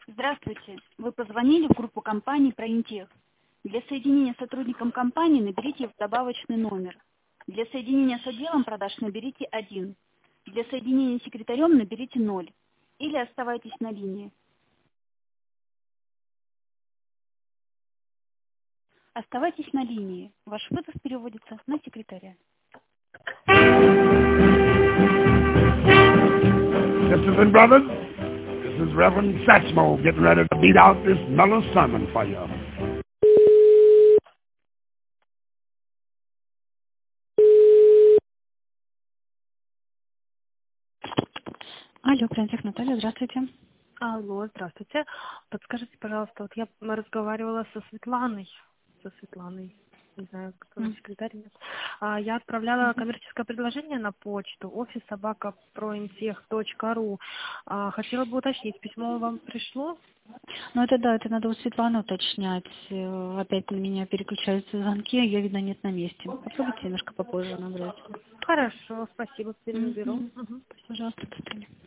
Здравствуйте. Вы позвонили в группу компании «Проинтех». Для соединения с сотрудником компании наберите добавочный номер. Для соединения с отделом продаж наберите 1. Для соединения с секретарем наберите 0. Или оставайтесь на линии. Оставайтесь на линии. Ваш вызов переводится на секретаря. Sisters and brothers, this is Reverend Satchmo getting ready to beat out this mellow sermon for you. Алло, Проинтех, Наталья, здравствуйте. Алло, здравствуйте. Подскажите, пожалуйста, вот я разговаривала со Светланой, не знаю, кто секретарь, нет. Я отправляла коммерческое предложение на почту office@prointech.ru. Хотела бы уточнить, письмо вам пришло? Ну это да, это надо у Светланы уточнять. Опять на меня переключаются звонки, а ее, видно, нет на месте. Попробуйте немножко попозже набрать. Хорошо, спасибо, перенаберу. Пожалуйста, до свидания.